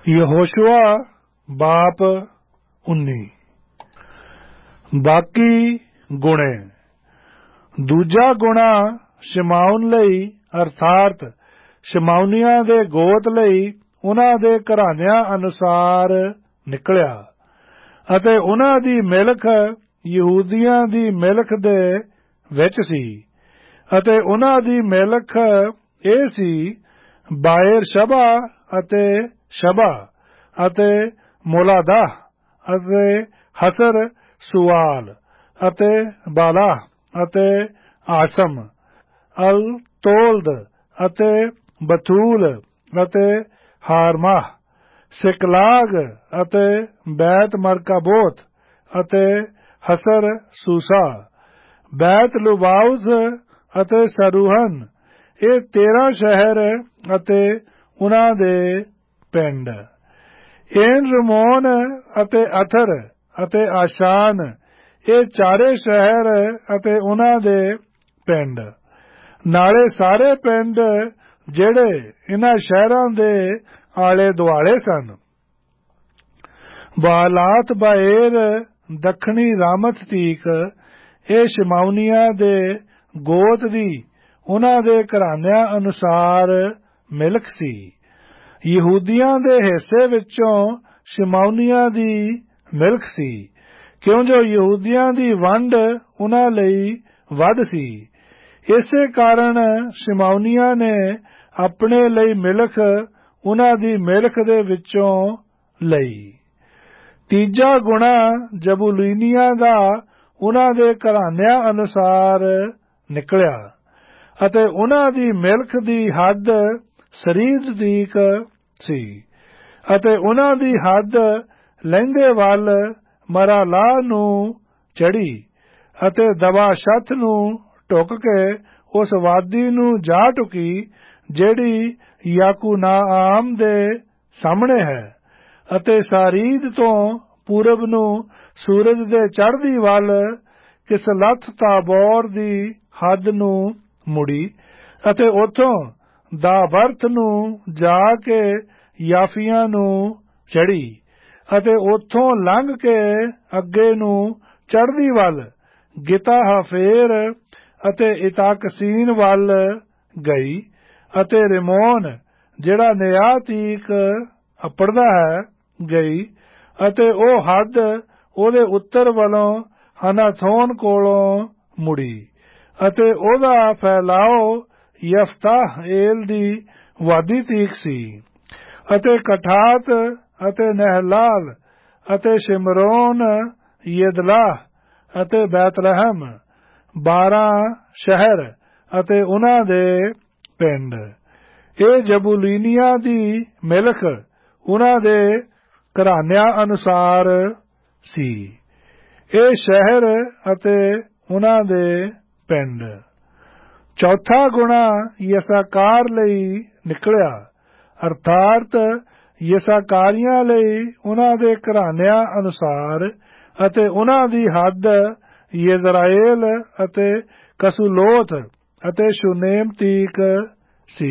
ਯਹੋਸ਼ੂਆ ਬਾਪ 19। ਬਾਕੀ ਗੁਣੇ। ਦੂਜਾ ਗੁਣਾ ਸ਼ਿਮਾਉਨ ਲਈ ਅਰਥਾਤ ਸ਼ਿਮਾਉਨੀਆਂ ਦੇ ਗੋਤ ਲਈ ਉਹਨਾਂ ਦੇ ਘਰਾਨਿਆਂ ਅਨੁਸਾਰ ਨਿਕਲਿਆ ਅਤੇ ਉਹਨਾਂ ਦੀ ਮਿਲਕ ਯਹੂਦੀਆਂ ਦੀ ਮਿਲਕ ਦੇ ਵਿੱਚ ਸੀ ਅਤੇ ਉਹਨਾਂ ਦੀ ਮਿਲਕ ਇਹ ਸੀ ਬਾਏਰ ਸ਼ਬਾ ਅਤੇ ਸ਼ਬਾ ਅਤੇ ਮੋਲਾਦਾਹ ਅਤੇ ਹਸਰ ਸੁਆਲ ਅਤੇ ਬਾਲਾ ਅਤੇ ਆਸਮ ਅਲ ਤੋਲਦ ਅਤੇ ਬਥੂਲ ਅਤੇ ਹਾਰਮਾਹ ਸਿਕਲਾਗ ਅਤੇ ਬੈਤ ਮਰਕਾਬੋਤ ਅਤੇ ਹਸਰ ਸੂਸਾ ਬੈਤ ਲੁਬਾਉਸ ਅਤੇ ਸਰੂਹਨ। ਇਹ 13 ਸ਼ਹਿਰ ਅਤੇ ਉਹਨਾਂ ਦੇ ਪਿੰਡ। ਏਨ ਰਮੋਨ ਅਤੇ ਅਥਰ ਅਤੇ ਆਸ਼ਾਨ ਇਹ 4 ਸ਼ਹਿਰ ਅਤੇ ਉਹਨਾਂ ਦੇ ਪਿੰਡ, ਨਾਲੇ ਸਾਰੇ ਪਿੰਡ ਜਿਹੜੇ ਇਹਨਾਂ ਸ਼ਹਿਰਾਂ ਦੇ ਆਲੇ ਦੁਆਲੇ ਸਨ। ਬਾਲਾਤ ਬਾਏਰ ਦੱਖਣੀ ਰਾਮਤ ਤੀਕ ਇਹ ਸ਼ਿਮਾਉਨੀਆਂ ਦੇ ਗੋਤ ਦੀ ਉਹਨਾਂ ਦੇ ਘਰਾਨਿਆਂ ਅਨੁਸਾਰ ਮਿਲਕ ਸੀ। ਯਹੂਦੀਆਂ ਦੇ ਹਿੱਸੇ ਵਿੱਚੋਂ ਸ਼ਿਮਾਉਨੀਆਂ ਦੀ ਮਿਲਕ ਸੀ, ਕਿਉਂ ਜੋ ਯਹੂਦੀਆਂ ਦੀ ਵੰਡ ਉਹਨਾਂ ਲਈ ਵੱਧ ਸੀ। ਇਸੇ ਕਾਰਨ ਸ਼ਿਮਾਉਨੀਆਂ ਨੇ ਆਪਣੇ ਲਈ ਮਿਲਕ ਉਹਨਾਂ ਦੀ ਮਿਲਕ ਦੇ ਵਿੱਚੋਂ ਲਈ। ਤੀਜਾ ਗੁਣਾ ਜਬੂਲੂਨੀਆਂ ਦਾ ਉਹਨਾਂ ਦੇ ਘਰਾਨਿਆਂ ਅਨੁਸਾਰ ਨਿਕਲਿਆ ਅਤੇ ਉਹਨਾਂ ਦੀ ਮਿਲਕ ਦੀ ਹੱਦ ਸਰੀਦ ਤੀਕ ਸੀ ਅਤੇ ਉਹਨਾਂ ਦੀ ਹੱਦ ਲਹਿੰਦੇ ਵੱਲ ਮਰਾਲਾਹ ਨੂੰ ਚੜੀ ਅਤੇ ਦਵਾਸ਼ਥ ਨੂੰ ਢੁੱਕ ਕੇ ਉਸ ਵਾਦੀ ਨੂੰ ਜਾ ਢੁਕੀ ਜਿਹੜੀ ਯਾਕੂਨਾਆਮ ਦੇ ਸਾਹਮਣੇ ਹੈ ਅਤੇ ਸਾਰੀਦ ਤੋਂ ਪੂਰਬ ਨੂੰ ਸੂਰਜ ਦੇ ਚੜ੍ਹਦੀ ਵੱਲ ਕਿਸਲਥ ਤਾਬੋਰ ਦੀ ਹੱਦ ਨੂੰ ਮੁੜੀ ਅਤੇ ਉੱਥੋਂ ਦਾਬਰਥ ਨੂੰ ਜਾ ਕੇ ਯਾਫੀਆਂ ਨੂੰ ਚੜ੍ਹੀ ਅਤੇ ਉੱਥੋਂ ਲੰਘ ਕੇ ਅੱਗੇ ਨੂੰ ਚੜ੍ਹਦੀ ਵੱਲ ਗਿਤਾ ਹਫੇਰ ਅਤੇ ਇਤਾਕਸੀਨ ਵੱਲ ਗਈ ਅਤੇ ਰਿਮੋਨ ਜਿਹੜਾ ਨਿਆਤੀਕ ਅਪੜਦਾ ਹੈ ਗਈ ਅਤੇ ਉਹ ਹੱਦ ਉਹਦੇ ਉੱਤਰ ਵੱਲੋਂ ਹਨਾਥੋਨ ਕੋਲੋਂ ਮੁੜੀ ਅਤੇ ਉਹਦਾ ਫੈਲਾਓ ਯਫਤਾਹ ਏਲ ਦੀ ਵਾਦੀ ਤੀਕ ਸੀ ਅਤੇ ਕਠਾਤ ਅਤੇ ਨਹਿਲਾਲ ਅਤੇ ਸ਼ਿਮਰੋਨ ਯਦਲਾਹ ਅਤੇ ਬੈਤਲਹਮ 12 ਸ਼ਹਿਰ ਅਤੇ ਉਹਨਾਂ ਦੇ ਪਿੰਡ। ਇਹ ਜਬੂਲੀਨੀਆਂ ਦੀ ਮਿਲਕ ਉਹਨਾਂ ਦੇ ਘਰਾਨਿਆਂ ਅਨੁਸਾਰ ਸੀ। ਇਹ ਸ਼ਹਿਰ ਅਤੇ ਉਹਨਾਂ ਦੇ ਪਿੰਡ। ਚੌਥਾ ਗੁਣਾ ਯਸਾਕਾਰ ਲਈ ਨਿਕਲਿਆ ਅਰਥਾਤ ਯਸਾਕਾਰੀਆਂ ਲਈ ਉਹਨਾਂ ਦੇ ਘਰਾਨਿਆਂ ਅਨੁਸਾਰ ਅਤੇ ਉਹਨਾਂ ਦੀ ਹੱਦ ਯਜ਼ਰਾਏਲ ਅਤੇ ਕਸੂਲੋਥ ਅਤੇ ਸ਼ੁਨੇਮ ਤੀਕ ਸੀ।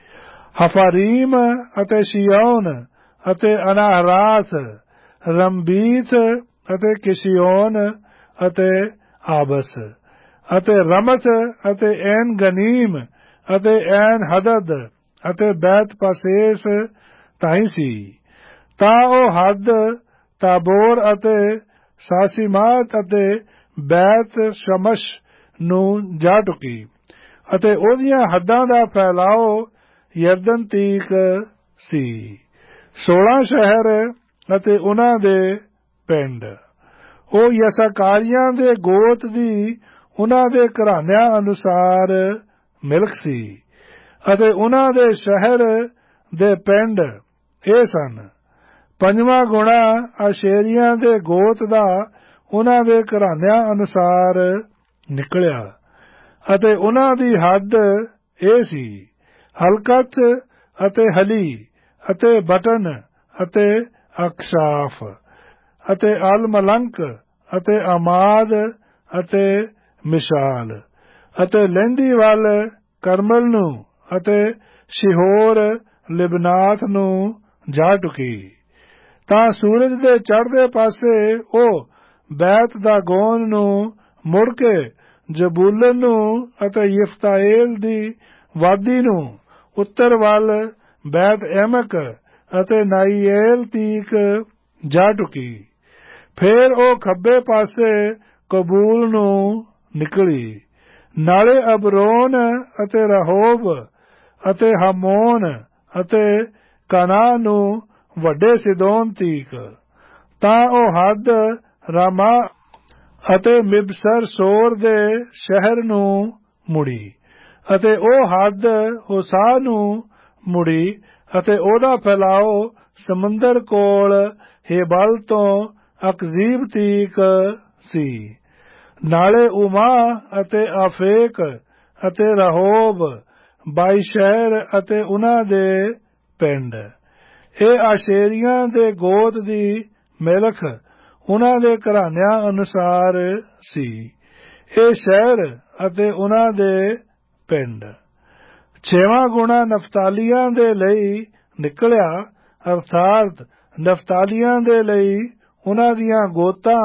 ਹਫਾਰੀਮ ਅਤੇ ਸ਼ਿਓਨ ਅਤੇ ਅਨਾਹਰਾਸ ਰੰਬੀਤ ਅਤੇ ਕਿਸ਼ਿਓਨ ਅਤੇ ਆਬਸ ਅਤੇ ਰਮਥ ਅਤੇ ਐਨ ਗਨੀਮ ਅਤੇ ਐਨ ਹਦਦ ਅਤੇ ਬੈਤ ਪਾਸੇਸ ਤਾਈਂ ਸੀ। ਤਾਂ ਉਹ ਹੱਦ ਤਾਬੋਰ ਅਤੇ ਸਾਸੀਮਾਤ ਅਤੇ ਬੈਤ ਸ਼ਮਸ਼ ਨੂੰ ਜਾ ਢੁਕੀ ਅਤੇ ਉਹਦੀਆਂ ਹੱਦਾਂ ਦਾ ਫੈਲਾਓ ਯਰਦਨ ਤੀਕ ਸੀ। 16 ਸ਼ਹਿਰ ਅਤੇ ਉਹਨਾਂ ਦੇ ਪਿੰਡ। ਉਹ ਯਸਾਕਾਰੀਆਂ ਦੇ ਗੋਤ ਦੀ ਉਹਨਾਂ ਦੇ ਘਰਾਨਿਆਂ ਅਨੁਸਾਰ ਮਿਲਕ ਸੀ ਅਤੇ ਉਹਨਾਂ ਦੇ ਸ਼ਹਿਰ ਦੇ ਪਿੰਡ ਇਹ ਸਨ। ਪੰਜਵਾਂ ਗੁਣਾ ਆਸ਼ੇਰੀਆਂ ਦੇ ਗੋਤ ਦਾ ਉਹਨਾਂ ਦੇ ਘਰਾਨਿਆਂ ਅਨੁਸਾਰ ਨਿਕਲਿਆ ਅਤੇ ਉਹਨਾਂ ਦੀ ਹੱਦ ਇਹ ਸੀ ਹਲਕਤ ਅਤੇ ਹਲੀ ਅਤੇ ਬਟਨ ਅਤੇ ਅਕਸ਼ਾਫ ਅਤੇ ਅਲ ਮਲੰਕ ਅਤੇ ਅਮਾਦ ਅਤੇ ਮਿਸ਼ਾਲ ਅਤੇ ਲਹਿੰਦੀ ਵੱਲ ਕਰਮਲ ਨੂੰ ਅਤੇ ਸ਼ਿਹੋਰ ਲਿਬਨਾਥ ਨੂੰ ਜਾ ਢੁਕੀ। ਤਾਂ ਸੂਰਜ ਦੇ ਚੜ੍ਹਦੇ ਪਾਸੇ ਉਹ ਬੈਤ ਦਾ ਗੋਨ ਨੂੰ ਮੁੜ ਕੇ ਜਬੂਲਨ ਨੂੰ ਅਤੇ ਯਿਫਤਾਏਲ ਦੀ ਵਾਦੀ ਨੂੰ ਉੱਤਰ ਵੱਲ ਬੈਤ ਐਮਕ ਅਤੇ ਨਾਈਏਲ ਤੀਕ ਜਾ ਢੁਕੀ। ਫੇਰ ਉਹ ਖੱਬੇ ਪਾਸੇ ਕਬੂਲ ਨੂੰ ਨਿਕਲੀ, ਨਾਲੇ ਅਬਰੋਨ ਅਤੇ ਰਹੋਬ ਅਤੇ ਹਮੋਨ ਅਤੇ ਕਨਾ ਨੂੰ ਵੱਡੇ ਸਿਦੋਨ ਤੀਕ। ਤਾਂ ਉਹ ਹੱਦ ਰਾਮਾ ਅਤੇ ਮਿਬਸਰ ਸੋਰ ਦੇ ਸ਼ਹਿਰ ਨੂੰ ਮੁੜੀ, ਅਤੇ ਉਹ ਹੱਦ ਹੋਸਾ ਨੂੰ ਮੁੜੀ, ਅਤੇ ਉਹਦਾ ਫੈਲਾਓ ਸਮੁੰਦਰ ਕੋਲ ਹੇਬਲ ਤੋਂ ਅਕਜ਼ੀਬ ਤੀਕ ਸੀ। ਨਾਲੇ ਉਮਾ ਅਤੇ ਆਫੇਕ ਅਤੇ ਰਹੋਬ 22 ਸ਼ਹਿਰ ਅਤੇ ਉਹਨਾਂ ਦੇ ਪਿੰਡ। ਇਹ ਆਸ਼ੇਰੀਆਂ ਦੇ ਗੋਤ ਦੀ ਮਿਲਖ ਉਹਨਾਂ ਦੇ ਘਰਾਨਿਆਂ ਅਨੁਸਾਰ ਸੀ। ਇਹ ਸ਼ਹਿਰ ਅਤੇ ਉਹਨਾਂ ਦੇ ਪਿੰਡ। 6ਵਾਂ ਗੁਣਾ ਨਫਤਾਲੀਆਂ ਦੇ ਲਈ ਨਿਕਲਿਆ, ਅਰਥਾਤ ਨਫਤਾਲੀਆਂ ਦੇ ਲਈ ਉਹਨਾਂ ਦੀਆਂ ਗੋਤਾਂ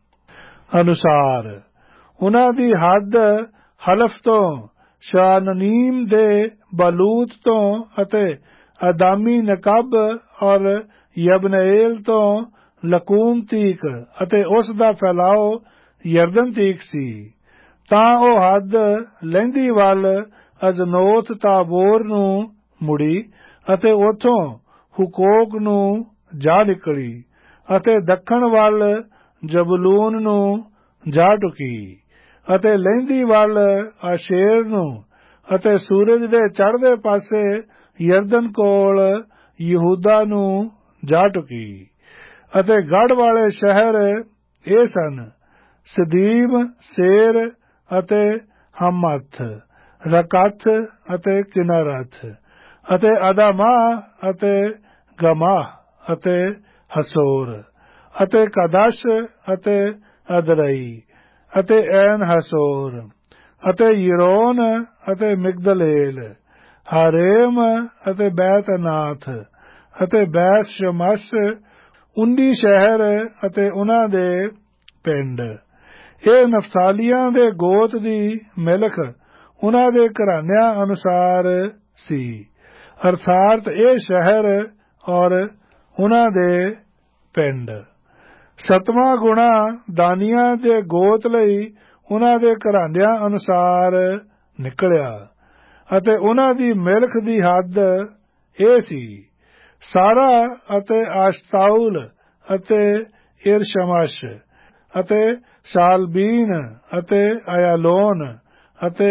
ਅਨੁਸਾਰ। ਉਹਨਾਂ ਦੀ ਹੱਦ ਹਲਫ ਤੋਂ, ਸ਼ਾਨਨੀਮ ਦੇ ਬਲੂਤ ਤੋਂ ਅਤੇ ਅਦਾਮੀ ਨਕਬ ਔਰ ਯਬਨਏਲ ਤੋਂ ਲਕੂਮ ਤੀਕ ਅਤੇ ਉਸ ਦਾ ਫੈਲਾਓ ਯਰਦਨ ਤੀਕ ਸੀ। ਤਾਂ ਉਹ ਹੱਦ ਲਹਿੰਦੀ ਵੱਲ ਅਜ਼ਨੋਤ ਤਾਬੋਰ ਨੂੰ ਮੁੜੀ ਅਤੇ ਉੱਥੋਂ ਹੁਕੋਕ ਨੂੰ ਜਾ ਨਿਕਲੀ ਅਤੇ ਦੱਖਣ ਵੱਲ ਜਬਲੂਨ ਨੂੰ ਜਾ ਢੁਕੀ ਅਤੇ ਲਹਿੰਦੀ ਵੱਲ ਆਸ਼ੇਰ ਨੂੰ ਅਤੇ ਸੂਰਜ ਦੇ ਚੜ੍ਹਦੇ ਪਾਸੇ ਯਰਦਨ ਕੋਲ ਯਹੂਦਾ ਨੂੰ ਜਾ ਢੁਕੀ। ਅਤੇ ਗੜ੍ਹ ਵਾਲੇ ਸ਼ਹਿਰ ਇਹ ਸਨ: ਸਦੀਮ, ਸੇਰ ਅਤੇ ਹਮਥ, ਰਕਥ ਅਤੇ ਕਿਨਰਥ ਅਤੇ ਅਦਾਮਾ ਅਤੇ ਗਮਾਹ ਅਤੇ ਹਸੋਰ ਅਤੇ ਕਦਸ਼ ਅਤੇ ਅਦਰਈ ਅਤੇ ਐਨ ਹਸੋਰ ਅਤੇ ਯਰੋਨ ਅਤੇ ਮਿਗਦਲੇਲ, ਹਾਰੇਮ ਅਤੇ ਬੈਤਨਾਥ ਅਤੇ ਬੈਤ ਸ਼ਮਸ, 19 ਸ਼ਹਿਰ ਅਤੇ ਉਹਨਾਂ ਦੇ ਪਿੰਡ। ਇਹ ਨਫਤਾਲੀਆਂ ਦੇ ਗੋਤ ਦੀ ਮਿਲਖ ਉਹਨਾਂ ਦੇ ਘਰਾਨਿਆਂ ਅਨੁਸਾਰ ਸੀ, ਅਰਥਾਤ ਇਹ ਸ਼ਹਿਰ ਔਰ ਉਹਨਾਂ ਦੇ ਪਿੰਡ। 7ਵਾਂ ਗੁਣਾ ਦਾਨੀਆਂ ਦੇ ਗੋਤ ਲਈ ਉਹਨਾਂ ਦੇ ਘਰਾਨਿਆਂ ਅਨੁਸਾਰ ਨਿਕਲਿਆ, ਅਤੇ ਉਹਨਾਂ ਦੀ ਮਿਲਖ ਦੀ ਹੱਦ ਇਹ ਸੀ: ਸਾਰਾ ਅਤੇ ਆਸ਼ਤਾਉਲ ਅਤੇ ਇਰਸ਼ਮਸ਼ ਅਤੇ ਸ਼ਾਲਬੀਨ ਅਤੇ ਅਯਾਲੋਨ ਅਤੇ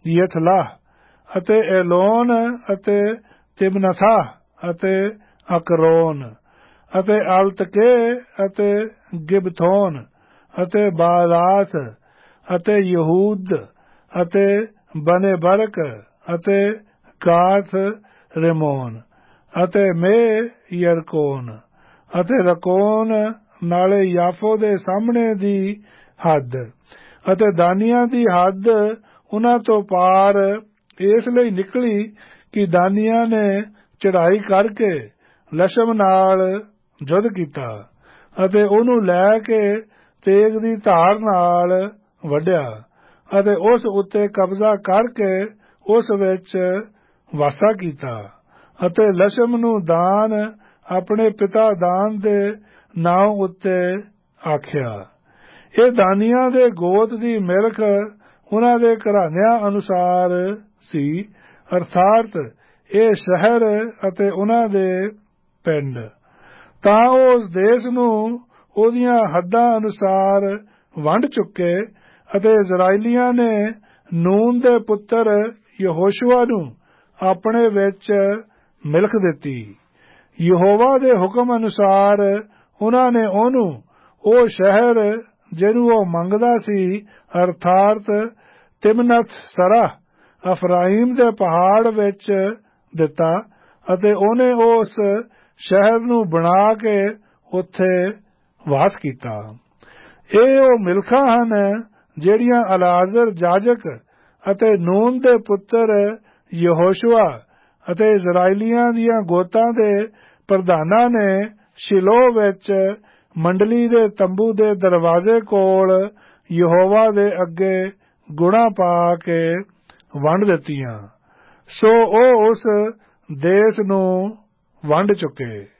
ਯਥਲਾਹ ਅਤੇ ਐਲੋਨ ਅਤੇ ਤਿਮਨਥਾ ਅਤੇ ਅਕਰੋਨ ਅਤੇ ਅਲਤਕੇ ਅਤੇ ਗਿਬਥੋਨ ਅਤੇ ਬਾਲਾਤ ਅਤੇ ਯਹੂਦ ਅਤੇ ਬਨੇ ਬਰਕ ਅਤੇ ਗਾਥ ਰਿਮੋਨ ਅਤੇ ਮੇ ਯਰਕੋਨ ਅਤੇ ਰਕੋਨ, ਨਾਲੇ ਯਾਫੋ ਦੇ ਸਾਹਮਣੇ ਦੀ ਹੱਦ। ਅਤੇ ਦਾਨੀਆਂ ਦੀ ਹੱਦ ਉਹਨਾਂ ਤੋਂ ਪਾਰ ਇਸ ਲਈ ਨਿਕਲੀ ਕਿ ਦਾਨੀਆਂ ਨੇ ਚੜ੍ਹਾਈ ਕਰਕੇ ਲਸ਼ਮ ਨਾਲ ਯੁੱਧ ਕੀਤਾ ਅਤੇ ਉਹਨੂੰ ਲੈ ਕੇ ਤੇਗ ਦੀ ਧਾਰ ਨਾਲ ਵੱਢਿਆ ਅਤੇ ਉਸ ਉੱਤੇ ਕਬਜ਼ਾ ਕਰਕੇ ਉਸ ਵਿੱਚ ਵਾਸਾ ਕੀਤਾ ਅਤੇ ਲਸ਼ਮ ਨੂੰ ਦਾਨ ਆਪਣੇ ਪਿਤਾ ਦਾਨ ਦੇ ਨਾਂ ਉੱਤੇ ਆਖਿਆ। ਇਹ ਦਾਨੀਆਂ ਦੇ ਗੋਤ ਦੀ ਮਿਲਖ ਉਹਨਾਂ ਦੇ ਘਰਾਨਿਆਂ ਅਨੁਸਾਰ ਸੀ, ਅਰਥਾਤ ਇਹ ਸ਼ਹਿਰ ਅਤੇ ਉਹਨਾਂ ਦੇ ਪਿੰਡ। ਤਾਂ ਉਹ ਉਸ ਦੇਸ਼ ਨੂੰ ਉਹਦੀਆਂ ਹੱਦਾਂ ਅਨੁਸਾਰ ਵੰਡ ਚੁੱਕੇ ਅਤੇ ਇਜ਼ਰਾਈਲੀਆਂ ਨੇ ਨੂਨ ਦੇ ਪੁੱਤਰ ਯਹੋਸ਼ੂਆ ਨੂੰ ਆਪਣੇ ਵਿੱਚ ਮਿਲਖ ਦਿੱਤੀ। ਯਹੋਵਾ ਦੇ ਹੁਕਮ ਅਨੁਸਾਰ ਉਹਨਾਂ ਨੇ ਉਹਨੂੰ ਉਹ ਸ਼ਹਿਰ ਜਿਹਨੂੰ ਉਹ ਮੰਗਦਾ ਸੀ, ਅਰਥਾਤ ਤਿਮਨਥ ਸਰਹ, ਅਫਰਾਈਮ ਦੇ ਪਹਾੜ ਵਿੱਚ ਦਿੱਤਾ ਅਤੇ ਉਹਨੇ ਉਸ ਸ਼ਹਿਰ ਨੂੰ ਬਣਾ ਕੇ ਉੱਥੇ ਵਾਸ ਕੀਤਾ। ਇਹ ਉਹ ਮਿਲਖਾਂ ਹਨ ਜਿਹੜੀਆਂ ਅਲਾਜ਼ਰ ਜਾਜਕ ਅਤੇ ਨੂਨ ਦੇ ਪੁੱਤਰ ਯਹੋਸ਼ੂਆ ਅਤੇ ਇਜ਼ਰਾਈਲੀਆਂ ਦੀਆਂ ਗੋਤਾਂ ਦੇ ਪ੍ਰਧਾਨਾਂ ਨੇ ਸ਼ਿਲੋ ਵਿੱਚ ਮੰਡਲੀ ਦੇ ਤੰਬੂ ਦੇ ਦਰਵਾਜ਼ੇ ਕੋਲ ਯਹੋਵਾ ਦੇ ਅੱਗੇ ਗੁਣਾ ਪਾ ਕੇ ਵੰਡ ਦਿੱਤੀਆਂ। ਸੋ ਉਹ ਉਸ ਦੇਸ਼ ਨੂੰ ਵੰਡ ਚੁੱਕੇ।